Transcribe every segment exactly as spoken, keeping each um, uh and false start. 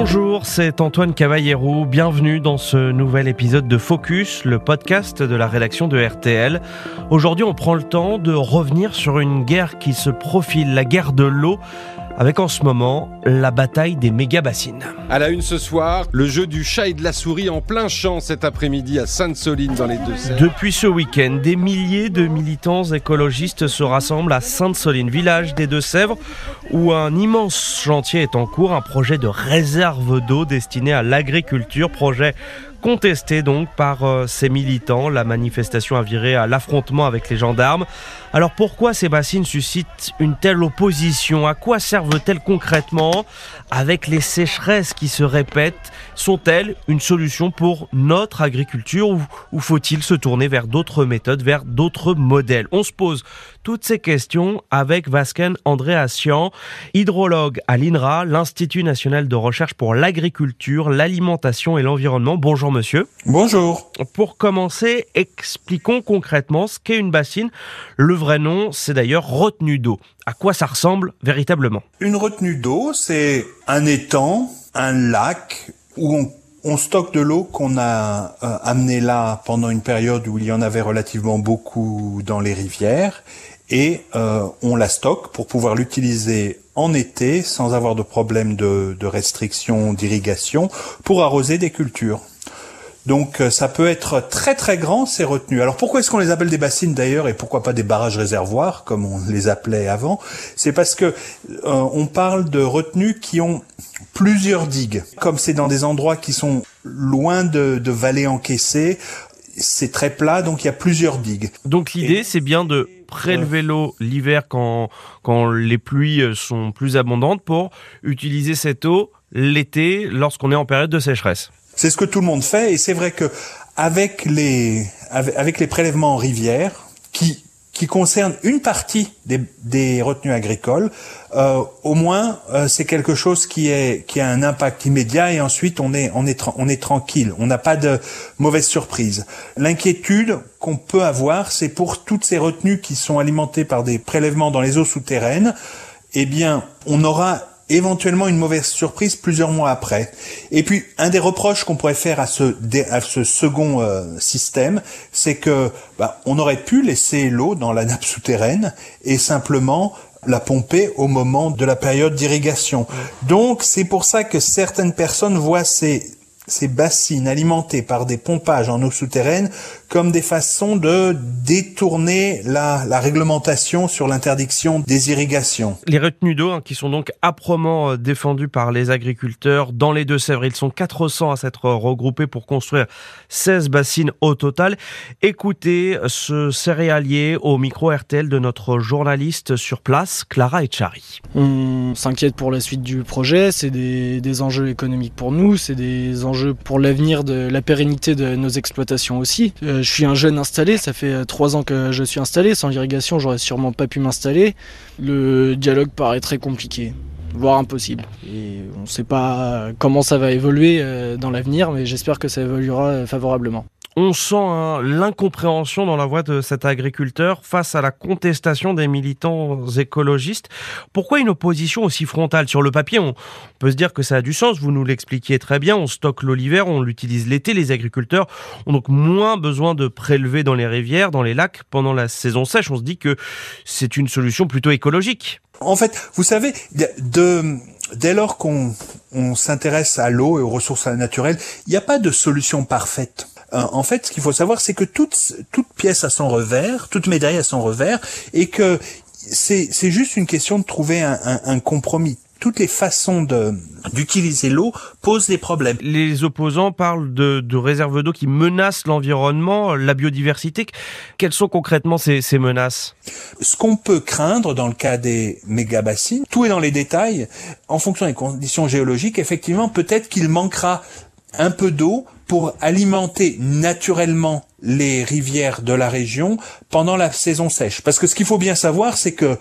Bonjour, c'est Antoine Cavallero. Bienvenue dans ce nouvel épisode de Focus, le podcast de la rédaction de R T L. Aujourd'hui, on prend le temps de revenir sur une guerre qui se profile, la guerre de l'eau, avec en ce moment la bataille des méga-bassines. À la une ce soir, le jeu du chat et de la souris en plein champ cet après-midi à Sainte-Soline dans les Deux-Sèvres. Depuis ce week-end, des milliers de militants écologistes se rassemblent à Sainte-Soline, village des Deux-Sèvres, où un immense chantier est en cours, un projet de réserve d'eau destiné à l'agriculture, projet contesté donc par euh, ces militants. La manifestation a viré à l'affrontement avec les gendarmes. Alors pourquoi ces bassines suscitent une telle opposition ? À quoi servent-elles concrètement ? Avec les sécheresses qui se répètent, sont-elles une solution pour notre agriculture ou, ou faut-il se tourner vers d'autres méthodes, vers d'autres modèles ? On se pose toutes ces questions avec Vasken Andréassian, hydrologue à l'I N R A, l'Institut national de recherche pour l'agriculture, l'alimentation et l'environnement. Bonjour monsieur. Bonjour. Pour commencer, expliquons concrètement ce qu'est une bassine. Le vrai nom, c'est d'ailleurs retenue d'eau. À quoi ça ressemble véritablement ? Une retenue d'eau, c'est un étang, un lac où on, on stocke de l'eau qu'on a euh, amenée là pendant une période où il y en avait relativement beaucoup dans les rivières et euh, on la stocke pour pouvoir l'utiliser en été sans avoir de problème de, de restriction d'irrigation pour arroser des cultures. Donc ça peut être très très grand ces retenues. Alors pourquoi est-ce qu'on les appelle des bassines d'ailleurs et pourquoi pas des barrages réservoirs comme on les appelait avant ? C'est parce que euh, on parle de retenues qui ont plusieurs digues. Comme c'est dans des endroits qui sont loin de, de vallées encaissées, c'est très plat, donc il y a plusieurs digues. Donc l'idée et, c'est bien de prélever euh, l'eau l'hiver quand, quand les pluies sont plus abondantes pour utiliser cette eau l'été lorsqu'on est en période de sécheresse. C'est ce que tout le monde fait et c'est vrai que avec les avec les prélèvements en rivière qui qui concernent une partie des des retenues agricoles, euh, au moins euh, c'est quelque chose qui est qui a un impact immédiat et ensuite on est on est tra- on est tranquille, on n'a pas de mauvaise surprise. L'inquiétude qu'on peut avoir, c'est pour toutes ces retenues qui sont alimentées par des prélèvements dans les eaux souterraines, eh bien, on aura éventuellement une mauvaise surprise plusieurs mois après. Et puis, un des reproches qu'on pourrait faire à ce, à ce second euh, système, c'est que bah, on aurait pu laisser l'eau dans la nappe souterraine et simplement la pomper au moment de la période d'irrigation. Donc, c'est pour ça que certaines personnes voient ces ces bassines alimentées par des pompages en eau souterraine comme des façons de détourner la, la réglementation sur l'interdiction des irrigations. Les retenues d'eau hein, qui sont donc âprement défendues par les agriculteurs dans les Deux-Sèvres. Ils sont quatre cents à s'être regroupés pour construire seize bassines au total. Écoutez ce céréalier au micro R T L de notre journaliste sur place, Clara Etchari. On s'inquiète pour la suite du projet, c'est des, des enjeux économiques pour nous, c'est des enjeux pour l'avenir de la pérennité de nos exploitations aussi. Euh, je suis un jeune installé, ça fait trois ans que je suis installé, sans irrigation j'aurais sûrement pas pu m'installer. Le dialogue paraît très compliqué, voire impossible. Et on ne sait pas comment ça va évoluer euh, dans l'avenir, mais j'espère que ça évoluera favorablement. On sent hein, l'incompréhension dans la voix de cet agriculteur face à la contestation des militants écologistes. Pourquoi une opposition aussi frontale ? Sur le papier, on peut se dire que ça a du sens, vous nous l'expliquiez très bien, on stocke l'eau l'hiver, on l'utilise l'été, les agriculteurs ont donc moins besoin de prélever dans les rivières, dans les lacs pendant la saison sèche. On se dit que c'est une solution plutôt écologique. En fait, vous savez, de... dès lors qu'on on s'intéresse à l'eau et aux ressources naturelles, il n'y a pas de solution parfaite. En fait, ce qu'il faut savoir, c'est que toute, toute pièce a son revers, toute médaille a son revers, et que c'est, c'est juste une question de trouver un, un, un compromis. Toutes les façons de, d'utiliser l'eau posent des problèmes. Les opposants parlent de, de réserves d'eau qui menacent l'environnement, la biodiversité. Quelles sont concrètement ces, ces menaces ? Ce qu'on peut craindre dans le cas des méga-bassines, tout est dans les détails. En fonction des conditions géologiques, effectivement, peut-être qu'il manquera un peu d'eau pour alimenter naturellement les rivières de la région pendant la saison sèche. Parce que ce qu'il faut bien savoir, c'est que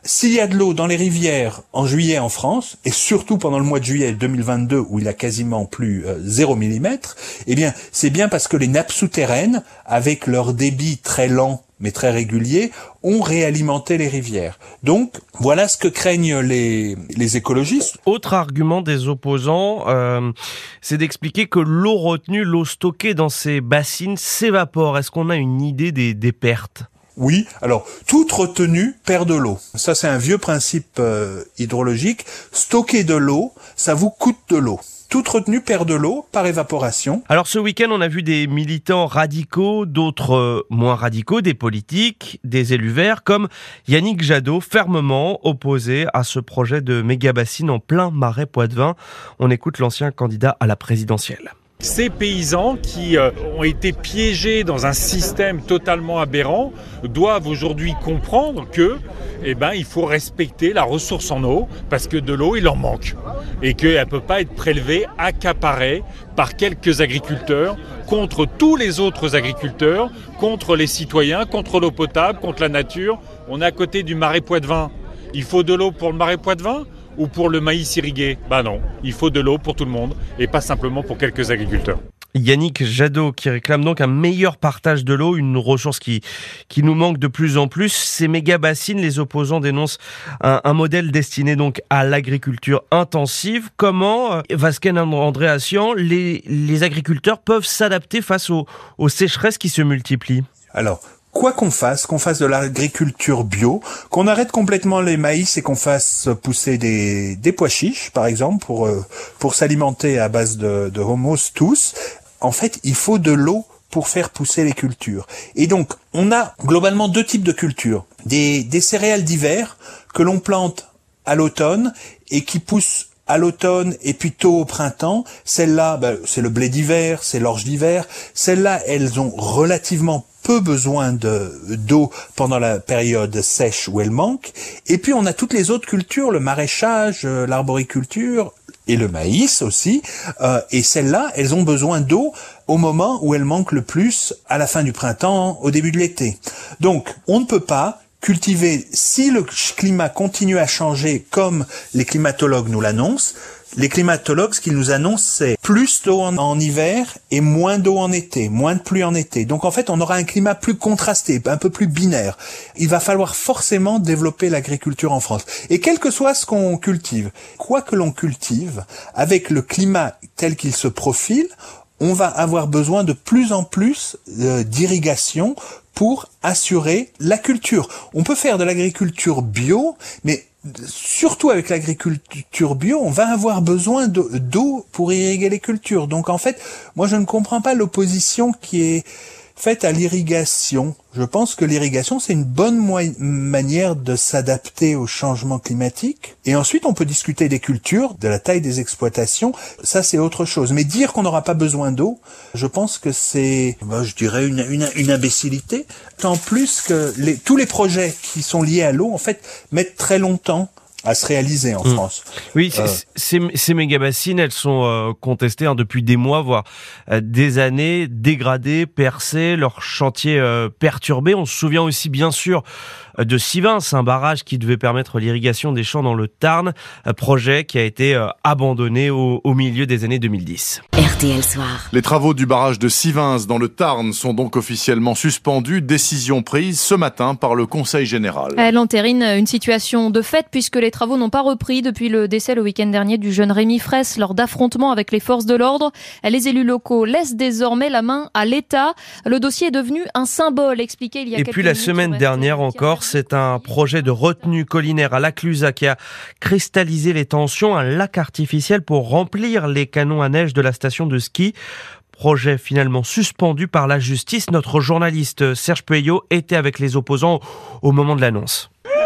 S'il y a de l'eau dans les rivières en juillet en France, et surtout pendant le mois de juillet deux mille vingt-deux où il a quasiment plus euh, zéro millimètre, eh bien c'est bien parce que les nappes souterraines, avec leur débit très lent mais très régulier, ont réalimenté les rivières. Donc voilà ce que craignent les, les écologistes. Autre argument des opposants, euh, c'est d'expliquer que l'eau retenue, l'eau stockée dans ces bassines s'évapore. Est-ce qu'on a une idée des, des pertes ? Oui, alors toute retenue perd de l'eau. Ça c'est un vieux principe euh, hydrologique. Stocker de l'eau, ça vous coûte de l'eau. Toute retenue perd de l'eau par évaporation. Alors ce week-end, on a vu des militants radicaux, d'autres euh, moins radicaux, des politiques, des élus verts, comme Yannick Jadot, fermement opposé à ce projet de méga-bassine en plein marais Poitevin. On écoute l'ancien candidat à la présidentielle. Ces paysans qui euh, ont été piégés dans un système totalement aberrant doivent aujourd'hui comprendre que, eh ben, il faut respecter la ressource en eau parce que de l'eau, il en manque et qu'elle ne peut pas être prélevée, accaparée par quelques agriculteurs contre tous les autres agriculteurs, contre les citoyens, contre l'eau potable, contre la nature. On est à côté du marais Poitevin. Il faut de l'eau pour le marais Poitevin ? Ou pour le maïs irrigué? Ben non, il faut de l'eau pour tout le monde et pas simplement pour quelques agriculteurs. Yannick Jadot qui réclame donc un meilleur partage de l'eau, une ressource qui, qui nous manque de plus en plus. Ces méga-bassines, les opposants dénoncent un, un modèle destiné donc à l'agriculture intensive. Comment, Vasquen Andréassian, les, les agriculteurs peuvent s'adapter face aux, aux sécheresses qui se multiplient? Alors, quoi qu'on fasse, qu'on fasse de l'agriculture bio, qu'on arrête complètement les maïs et qu'on fasse pousser des, des pois chiches, par exemple, pour, euh, pour s'alimenter à base de, de hummus tous, en fait, il faut de l'eau pour faire pousser les cultures. Et donc, on a globalement deux types de cultures. Des, des céréales d'hiver que l'on plante à l'automne et qui poussent à l'automne et puis tôt au printemps. Celles-là, ben, c'est le blé d'hiver, c'est l'orge d'hiver. Celles-là, elles ont relativement peu besoin de d'eau pendant la période sèche où elle manque. Et puis on a toutes les autres cultures, le maraîchage, l'arboriculture et le maïs aussi. Euh, et celles-là, elles ont besoin d'eau au moment où elles manquent le plus, à la fin du printemps, au début de l'été. Donc on ne peut pas cultiver, si le climat continue à changer comme les climatologues nous l'annoncent. Les climatologues, ce qu'ils nous annoncent, c'est plus d'eau en, en hiver et moins d'eau en été, moins de pluie en été. Donc en fait, on aura un climat plus contrasté, un peu plus binaire. Il va falloir forcément développer l'agriculture en France. Et quel que soit ce qu'on cultive, quoi que l'on cultive, avec le climat tel qu'il se profile, on va avoir besoin de plus en plus euh, d'irrigation pour assurer la culture. On peut faire de l'agriculture bio, mais surtout avec l'agriculture bio, on va avoir besoin d'eau pour irriguer les cultures. Donc en fait, moi je ne comprends pas l'opposition qui est faite à l'irrigation. Je pense que l'irrigation, c'est une bonne moy- manière de s'adapter au changement climatique. Et ensuite, on peut discuter des cultures, de la taille des exploitations. Ça, c'est autre chose. Mais dire qu'on n'aura pas besoin d'eau, je pense que c'est, ben, je dirais, une, une, une imbécilité. Tant plus que les, tous les projets qui sont liés à l'eau, en fait, mettent très longtemps à se réaliser en mmh. France. Oui, euh, ces, ces méga-bassines, elles sont euh, contestées hein, depuis des mois, voire euh, des années, dégradées, percées, leur chantier euh, perturbé. On se souvient aussi bien sûr de Sivins, un barrage qui devait permettre l'irrigation des champs dans le Tarn, un projet qui a été euh, abandonné au, au milieu des années deux mille dix. R T L Soir. Les travaux du barrage de Sivins dans le Tarn sont donc officiellement suspendus. Décision prise ce matin par le Conseil général. Elle entérine une situation de fait puisque les travaux n'ont pas repris depuis le décès le week-end dernier du jeune Rémi Fraisse lors d'affrontements avec les forces de l'ordre. Les élus locaux laissent désormais la main à l'État. Le dossier est devenu un symbole, expliqué il y a Et quelques puis la minutes semaine dernière encore, c'est un projet de retenue collinaire à la Clusaz qui a cristallisé les tensions, un lac artificiel pour remplir les canons à neige de la station de ski. Projet finalement suspendu par la justice. Notre journaliste Serge Pueyo était avec les opposants au moment de l'annonce.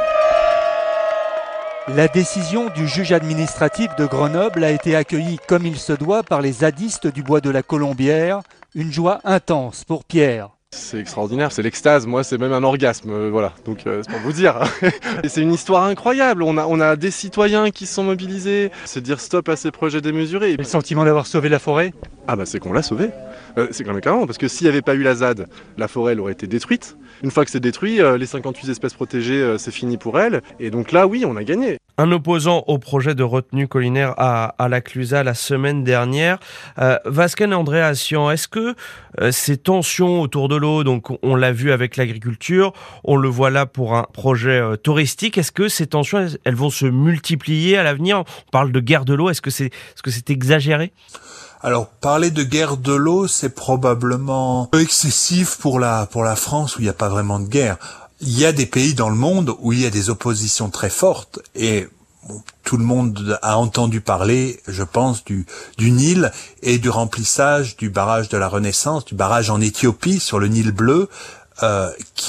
La décision du juge administratif de Grenoble a été accueillie comme il se doit par les zadistes du bois de la Colombière. Une joie intense pour Pierre. C'est extraordinaire, c'est l'extase, moi c'est même un orgasme, euh, voilà, donc euh, c'est pour vous dire. Et c'est une histoire incroyable, on a, on a des citoyens qui se sont mobilisés, c'est dire stop à ces projets démesurés. Et le sentiment d'avoir sauvé la forêt ? Ah bah c'est qu'on l'a sauvé, Euh, c'est quand même carrément, parce que s'il n'y avait pas eu la Z A D, la forêt elle aurait été détruite. Une fois que c'est détruit, euh, les cinquante-huit espèces protégées, euh, c'est fini pour elles. Et donc là, oui, on a gagné. Un opposant au projet de retenue collinaire à, à la Clusa la semaine dernière, euh, Vasquen Andréassian, est-ce que euh, ces tensions autour de l'eau, donc on l'a vu avec l'agriculture, on le voit là pour un projet euh, touristique, est-ce que ces tensions, elles, elles vont se multiplier à l'avenir? On parle de guerre de l'eau, est-ce que c'est, est-ce que c'est exagéré? Alors, parler de guerre de l'eau, c'est probablement excessif pour la, pour la France où il n'y a pas vraiment de guerre. Il y a des pays dans le monde où il y a des oppositions très fortes et bon, tout le monde a entendu parler, je pense, du, du Nil et du remplissage du barrage de la Renaissance, du barrage en Éthiopie sur le Nil bleu, euh,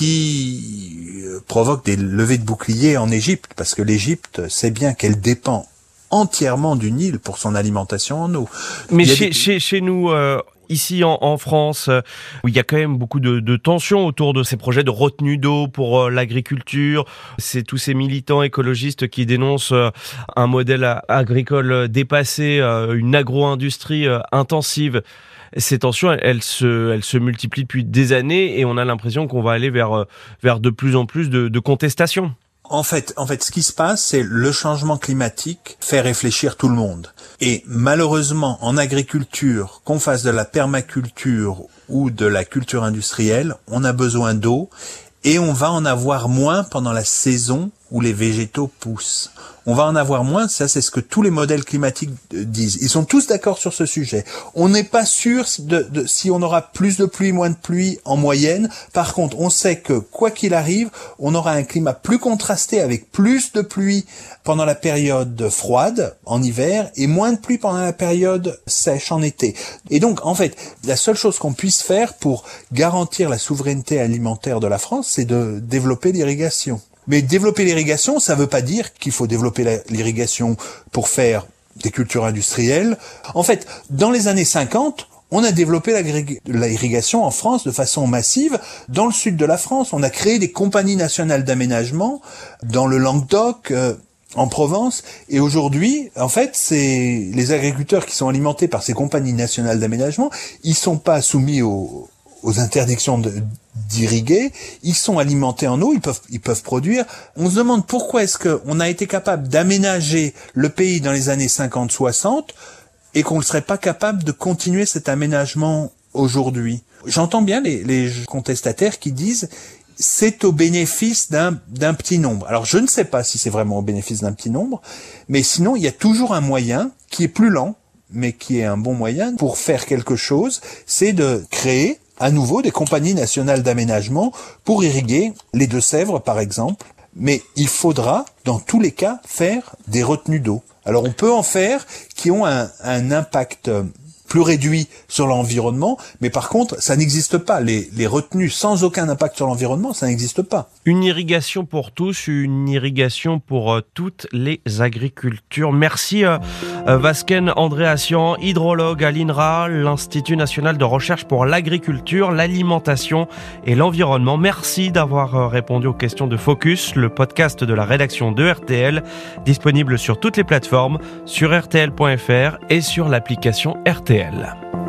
qui provoque des levées de boucliers en Égypte, parce que l'Égypte sait bien qu'elle dépend entièrement du Nil pour son alimentation en eau. Mais chez, des... chez, chez nous, euh, ici en, en France, euh, où il y a quand même beaucoup de, de tensions autour de ces projets de retenue d'eau pour euh, l'agriculture, c'est tous ces militants écologistes qui dénoncent euh, un modèle agricole dépassé, euh, une agro-industrie euh, intensive. Ces tensions, elles, elles, se, elles se multiplient depuis des années et on a l'impression qu'on va aller vers, vers de plus en plus de, de contestations. En fait, en fait, ce qui se passe, c'est le changement climatique fait réfléchir tout le monde. Et malheureusement, en agriculture, qu'on fasse de la permaculture ou de la culture industrielle, on a besoin d'eau et on va en avoir moins pendant la saison où les végétaux poussent. On va en avoir moins, ça c'est ce que tous les modèles climatiques disent. Ils sont tous d'accord sur ce sujet. On n'est pas sûr de, de, si on aura plus de pluie, moins de pluie en moyenne. Par contre, on sait que quoi qu'il arrive, on aura un climat plus contrasté avec plus de pluie pendant la période froide en hiver et moins de pluie pendant la période sèche en été. Et donc, en fait, la seule chose qu'on puisse faire pour garantir la souveraineté alimentaire de la France, c'est de développer l'irrigation. Mais développer l'irrigation, ça veut pas dire qu'il faut développer la, l'irrigation pour faire des cultures industrielles. En fait, dans les années cinquante, on a développé l'irrigation en France de façon massive. Dans le sud de la France, on a créé des compagnies nationales d'aménagement dans le Languedoc, euh, en Provence. Et aujourd'hui, en fait, c'est les agriculteurs qui sont alimentés par ces compagnies nationales d'aménagement, ils sont pas soumis aux, aux interdictions de d'irriguer, ils sont alimentés en eau, ils peuvent ils peuvent produire. On se demande pourquoi est-ce que on a été capable d'aménager le pays dans les années cinquante soixante et qu'on ne serait pas capable de continuer cet aménagement aujourd'hui. J'entends bien les, les contestataires qui disent c'est au bénéfice d'un d'un petit nombre. Alors je ne sais pas si c'est vraiment au bénéfice d'un petit nombre, mais sinon il y a toujours un moyen qui est plus lent, mais qui est un bon moyen pour faire quelque chose, c'est de créer à nouveau des compagnies nationales d'aménagement pour irriguer les Deux-Sèvres, par exemple. Mais il faudra, dans tous les cas, faire des retenues d'eau. Alors on peut en faire qui ont un, un impact plus réduit sur l'environnement, mais par contre, ça n'existe pas. Les, les retenues sans aucun impact sur l'environnement, ça n'existe pas. Une irrigation pour tous, une irrigation pour euh, toutes les agricultures. Merci euh, euh, Vasquen Andréassian, hydrologue à l'I N R A, l'Institut national de recherche pour l'agriculture, l'alimentation et l'environnement. Merci d'avoir euh, répondu aux questions de Focus, le podcast de la rédaction de R T L, disponible sur toutes les plateformes, sur R T L point F R et sur l'application R T L.